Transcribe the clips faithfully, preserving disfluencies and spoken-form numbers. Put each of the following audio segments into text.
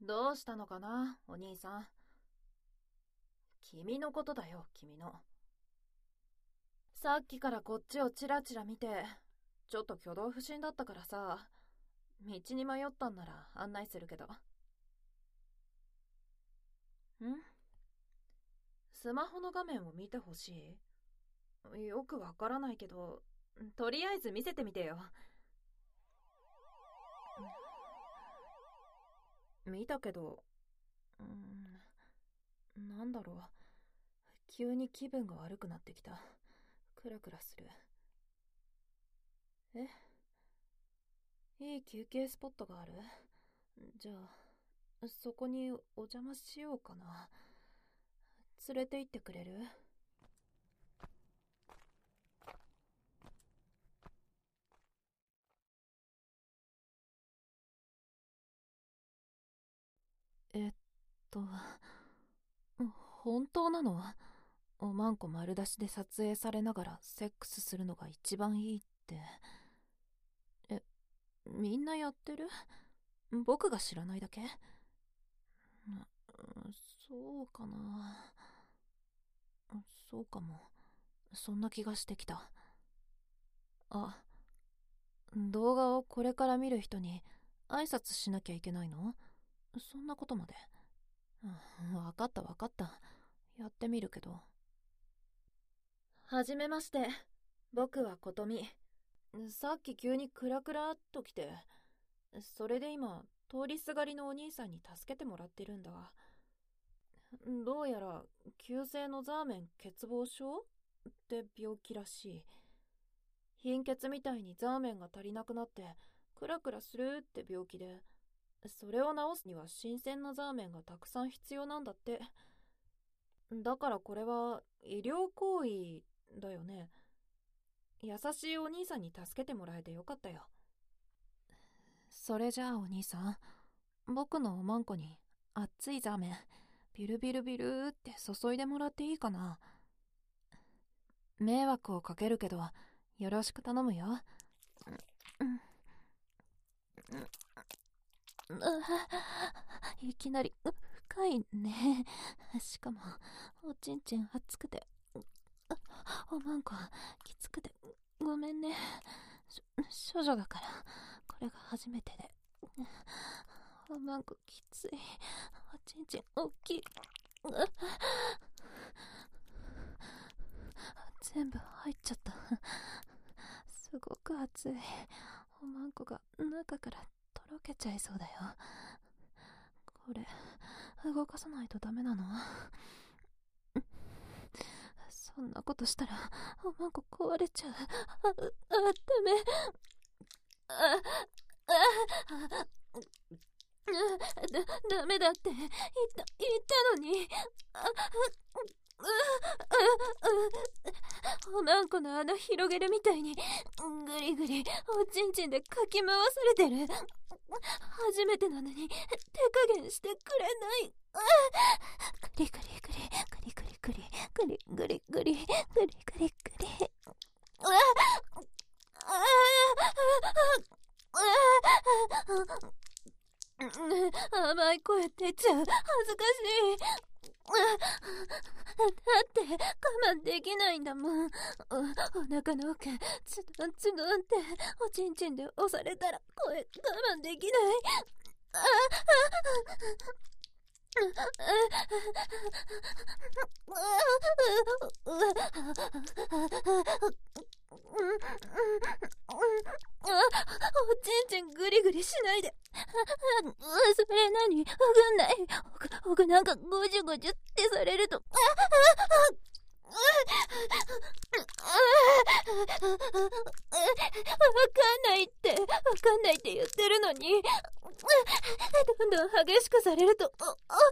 どうしたのかな、お兄さん。君のことだよ、君の。さっきからこっちをチラチラ見て、ちょっと挙動不審だったからさ、道に迷ったんなら案内するけど。ん？スマホの画面を見てほしい？よくわからないけど、とりあえず見せてみてよ。見たけど、うーん、なんだろう。急に気分が悪くなってきた。クラクラする。え？いい休憩スポットがある？じゃあ、そこにお邪魔しようかな。連れて行ってくれる？えっと、本当なの？おまんこ丸出しで撮影されながらセックスするのが一番いいって。え、みんなやってる？僕が知らないだけ？そうかな。そうかも。そんな気がしてきた。あ、動画をこれから見る人に挨拶しなきゃいけないの？そんなことまで。うん、わかったわかった。やってみるけど。はじめまして。僕はことみ。さっき急にクラクラっと来て、それで今、通りすがりのお兄さんに助けてもらってるんだ。どうやら、急性のザーメン欠乏症って病気らしい。貧血みたいにザーメンが足りなくなって、クラクラするって病気で、それを治すには新鮮なザーメンがたくさん必要なんだって。だからこれは医療行為だよね。優しいお兄さんに助けてもらえてよかったよ。それじゃあお兄さん、僕のおまんこに熱いザーメンビルビルビルって注いでもらっていいかな。迷惑をかけるけどよろしく頼むよ。いきなり深いね。しかもおちんちん熱くて、おまんこきつくてごめんね。処女だからこれが初めてで。おまんこきつい。おちんちん大きい。全部入っちゃった。すごく熱い。おまんこが中からとろけちゃいそうだよ。これ動かさないとダメなの？そんなことしたらおまんこ壊れちゃう。あ、あ、ダメ。あ、あ、だ、ダメだって言った、言ったのに。あ、おまんこの穴広げるみたいにぐりぐりおちんちんでかき回されてる。初めてなのに手加減してくれない。グリグリグリグリグリグリグリグリグリグリグリグリ甘い声出ちゃう。恥ずかしい。だって我慢できないんだもん。お、お腹の奥つどんつどんっておちんちんで押されたら声我慢できない。ああおちんちんグリグリしないで。それ何？わかんない。僕なんかゴジュゴジュってされると。わかんないって、わかんないって言ってるのに、どんどん激しくされると、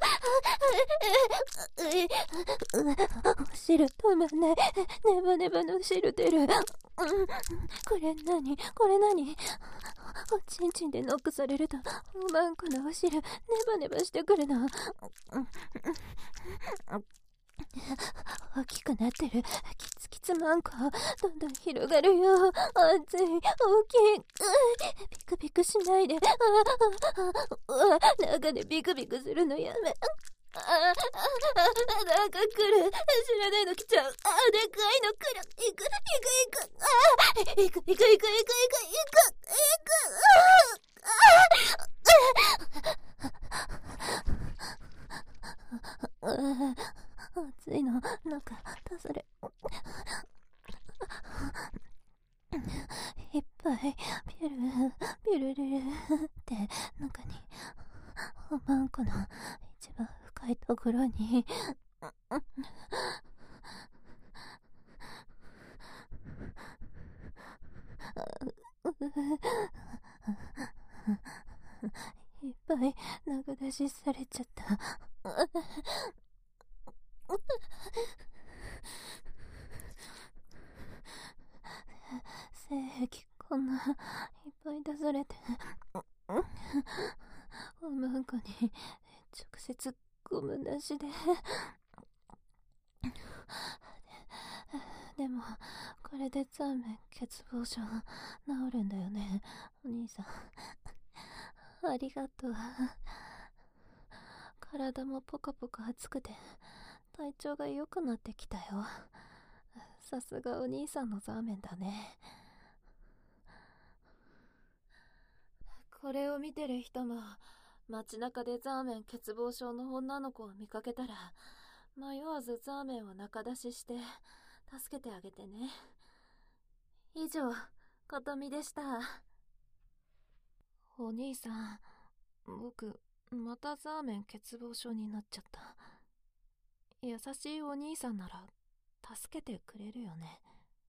お汁止まんない。ネバネバの汁出る。これ何？これ何？おちんちんでノックされると、おまんこのお汁ネバネバしてくるの。 大きくなってる。キツキツマンコ。どんどん広がるよ。熱い。大きい。ビクビクしないで。あああ中でビクビクするのやめ。ああなんか来る。知らないの来ちゃう。ああでかいの来る。行く行く行く。ああ行く行く行く行く行く行く行く。ああああ暑いの。なんかそれいっぱいピュルピュルルルって中におまんこの一番深いところにいっぱい中出しされちゃった。性癖こんないっぱい出されておまんこに直接ゴムなしででもこれでザーメン欠乏症治るんだよねお兄さん。ありがとう。体もポカポカ熱くて体調が良くなってきたよ。さすがお兄さんのザーメンだね。これを見てる人も街中でザーメン欠乏症の女の子を見かけたら迷わずザーメンを中出しして助けてあげてね。以上、ことみでした。お兄さん、僕またザーメン欠乏症になっちゃった。優しいお兄さんなら助けてくれるよね。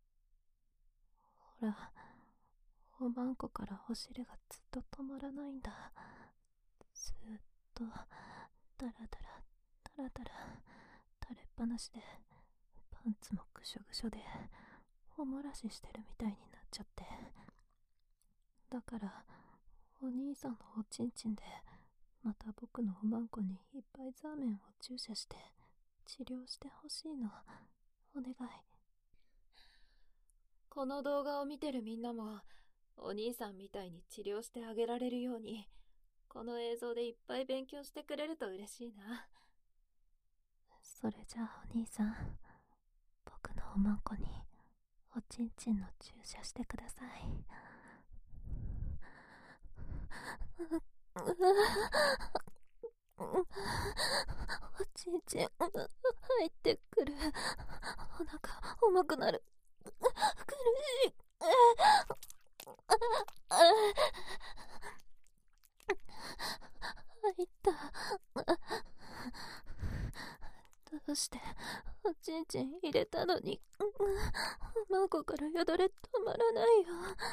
ほら、おまんこからお汁がずっと止まらないんだ。ずっとダラダラダラダラ垂れっぱなしでパンツもぐしょぐしょでおもらししてるみたいになっちゃって。だからお兄さんのおちんちんでまた僕のおまんこにいっぱいザーメンを注射して治療してほしいの。お願い。この動画を見てるみんなもお兄さんみたいに治療してあげられるようにこの映像でいっぱい勉強してくれると嬉しいな。それじゃあお兄さん、僕のおまんこにおちんちんの注射してください。おちんちん入ってくる。お腹重くなる。苦しい。入った。どうしておちんちん入れたのにおまんこからよだれ止まらないよ。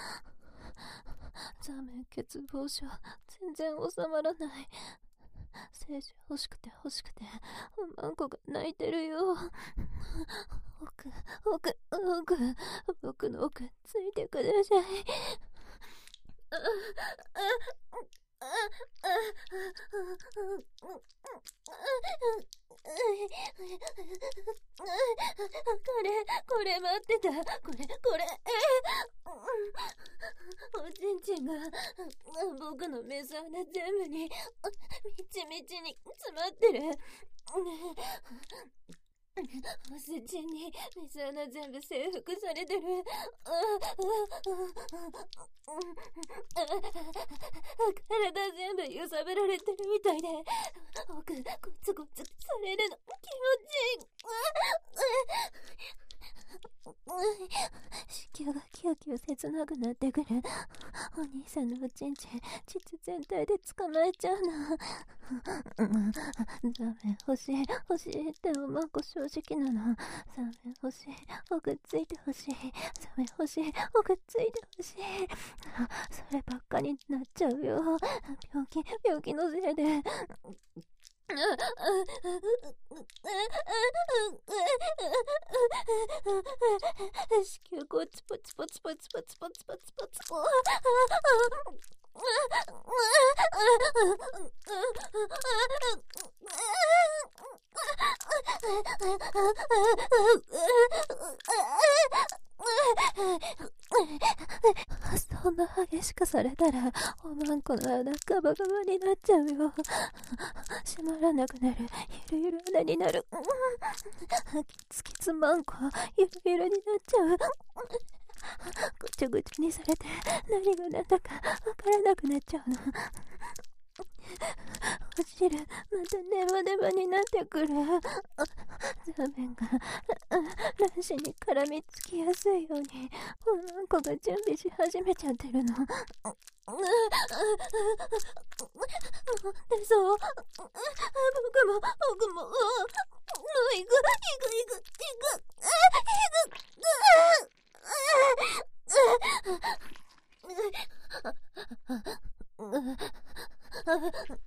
ザーメン欠乏症全然収まらない。精子欲しくて欲しくておまんこが泣いてるよ。奥奥奥僕の奥ついてください。これこれ待ってた。これこれおちんちんが僕のメス穴全部にみちみちに詰まってる。おせちにメス穴全部征服されてる。体全部揺さぶられてるみたいで奥ゴツゴツされるの気持ちいい。子宮がキューキュー切なくなってくる。お兄さんのおちんちん膣全体で捕まえちゃうの。ザーメン欲しい欲しいっておまんこ正直なの。ザーメン欲しい奥ついて欲しい。ザーメン欲しい奥ついて欲しい。そればっかりになっちゃうよ。病気病気のせいで。子宮ポツポツポツポツポツポツポツポツ。 そんな激しくされたらおまんこの穴ガバガバになっちゃうよ。閉まらなくなる。ゆるゆる穴になる。キツキツまんこゆるゆるになっちゃう。ぐちゃぐちゃにされて何が何だかわからなくなっちゃうの。お汁またネバネバになってくる。ザーメンが卵子に絡みつきやすいようにおまんこが準備し始めちゃってるの。でそう僕も僕もういくいくいくいくいく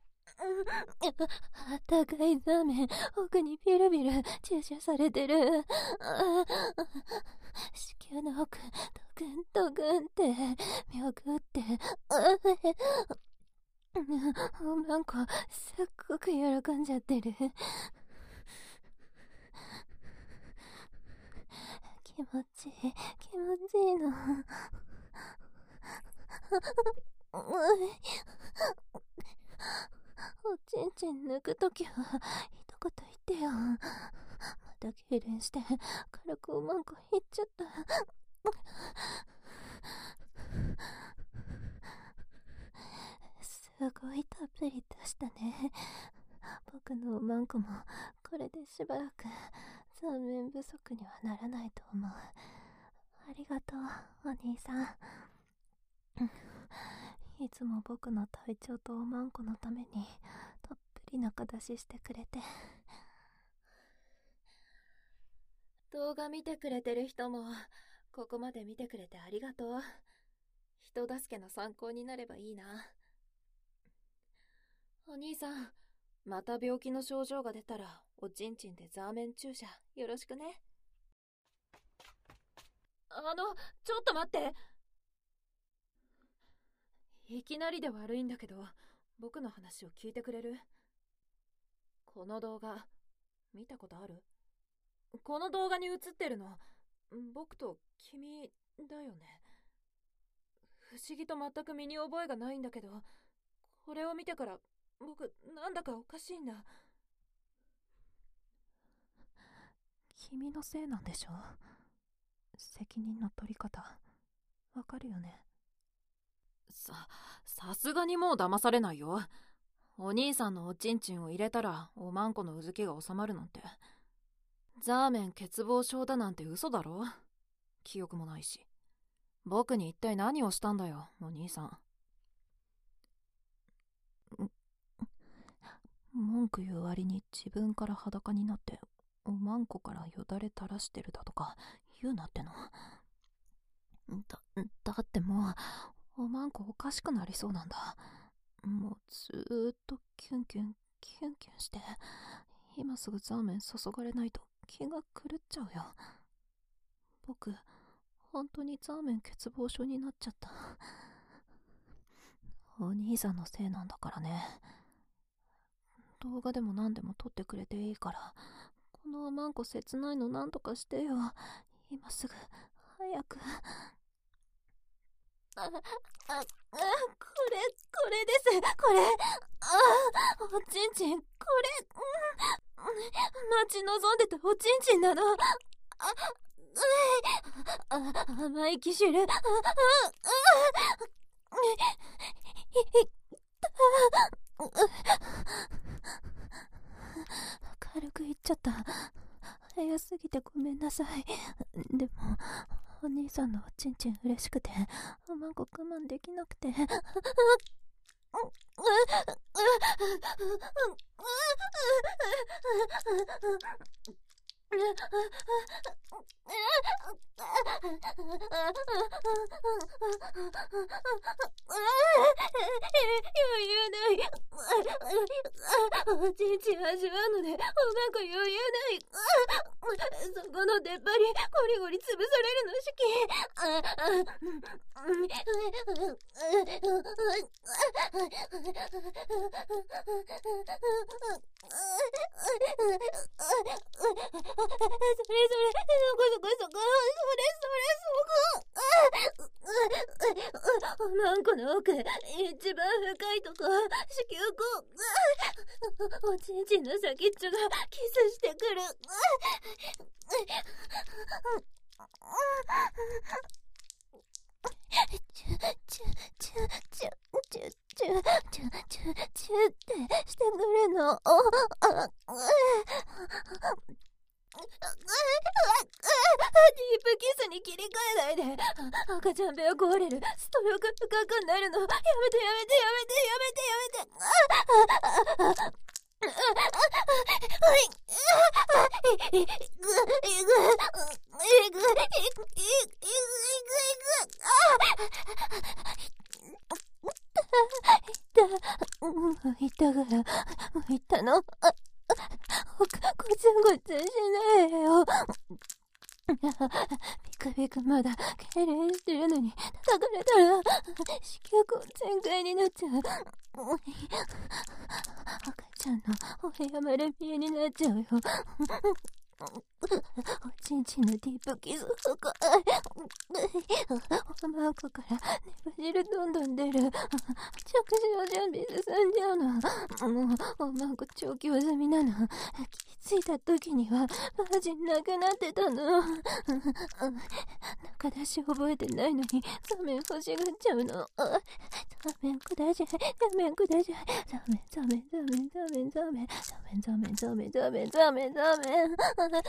あったかいザーメン奥にビルビル注射されてる。子宮の奥ドクンドクンってめぐっておまんこすっごく喜んじゃってる。気持ちいい気持ちいいの。おちんちん抜くときは一言言ってよ。また痙攣して軽くおまんこいっちゃった。すごいたっぷり出したね。僕のおまんこもこれでしばらくザーメン不足にはならないと思う。ありがとうお兄さん。いつも僕の体調とおまんこのためにたっぷり中出ししてくれて。動画見てくれてる人もここまで見てくれてありがとう。人助けの参考になればいいな。お兄さん、また病気の症状が出たらおちんちんでザーメン注射よろしくね。あのちょっと待って。いきなりで悪いんだけど僕の話を聞いてくれる？この動画見たことある？この動画に映ってるの僕と君だよね。不思議と全く身に覚えがないんだけど、これを見てから僕なんだかおかしいんだ。君のせいなんでしょ？責任の取り方わかるよね？さ、さすがにもう騙されないよ。お兄さんのおちんちんを入れたらおまんこのうずきが収まるなんて。ザーメン欠乏症だなんて嘘だろ。記憶もないし。僕に一体何をしたんだよお兄さん。文句言う割に自分から裸になっておまんこからよだれ垂らしてるだとか言うなっての。だ、だってもうおまんこおかしくなりそうなんだ。もうずーっとキュンキュンキュンキュンして、今すぐザーメン注がれないと気が狂っちゃうよ。僕本当にザーメン欠乏症になっちゃった。お兄さんのせいなんだからね。動画でも何でも撮ってくれていいからこのおまんこ切ないのなんとかしてよ。今すぐ早く。あ、あ、あ、これ、これです、これ。あ、おちんちん、これ、うん、待ち望んでたおちんちんなの。あ、あ、甘いキシュル。あ、あ、あ、い、い、軽く言っちゃった。早すぎてごめんなさい。でもお兄さんのおちんちん嬉しくておまんこ我慢できなくて。 余裕ない。おちんちん味わうのでおまんこ余裕ない。そこの出っ張りゴリゴリ潰されるのしき。それそれ、そこそこそこ、それそれ、そこ、それそこ。おまんこの奥、一番深いとこ、子宮口、おちんちんの先っちょがキスしてくる。チュチュチュチュチュチュチュチュチュチュってしてくるの。ディープキスに切り替えないで。赤ちゃん部屋壊れる。ストローク深くなるの。やめてやめてやめてやめてやめて。いたから、いたの。ごつごつしないよ。ピクピクまだ痙攣してるのに叩かれたら子宮口全開になっちゃう。赤ちゃんのお部屋まで見えになっちゃうよ。おちんちんのディープキス深い。おまんこから粘汁どんどん出る。着手の準備進んじゃうの。もうおまんこ調教済みなの。気づいた時にはマージンなくなってたの。中出し覚えてないのに座面欲しがっちゃうの。座面ください、座面ください。座面座面座面座面座面座面座面座面座面座面。また行く。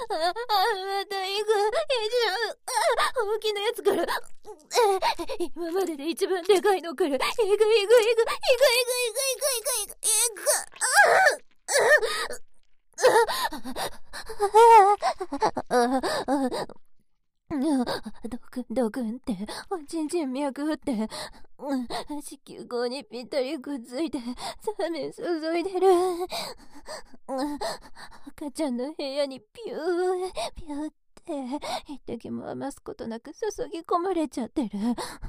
大きなやつから。今までで一番でかいのから。行く行く行く行く行く行く行く行く行く行く。ドクンドクンっておちんちん脈って、子宮口にぴったりくっついてサメ注いでる。赤ちゃんの部屋にピューピューって一滴も余すことなく注ぎ込まれちゃってる。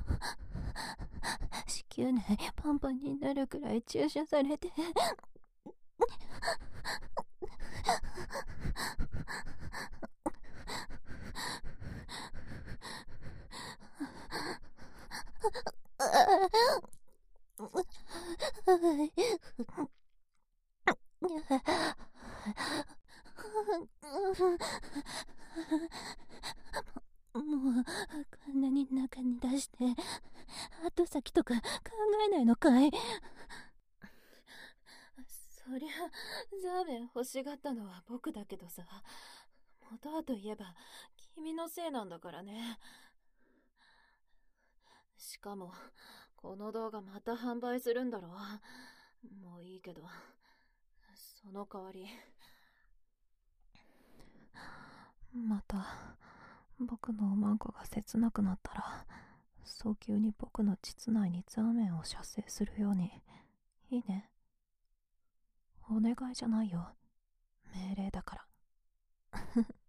子宮内パンパンになるくらい注射されて。もうこんなに中に出して後先とか考えないのかい。そりゃザーメン欲しがったのは僕だけどさ、元はといえば君のせいなんだからね。しかもこの動画また販売するんだろ。もういいけど、その代わりまた僕のおまんこが切なくなったら早急に僕の膣内にザーメンを射精するように。いいね。お願いじゃないよ、命令だから。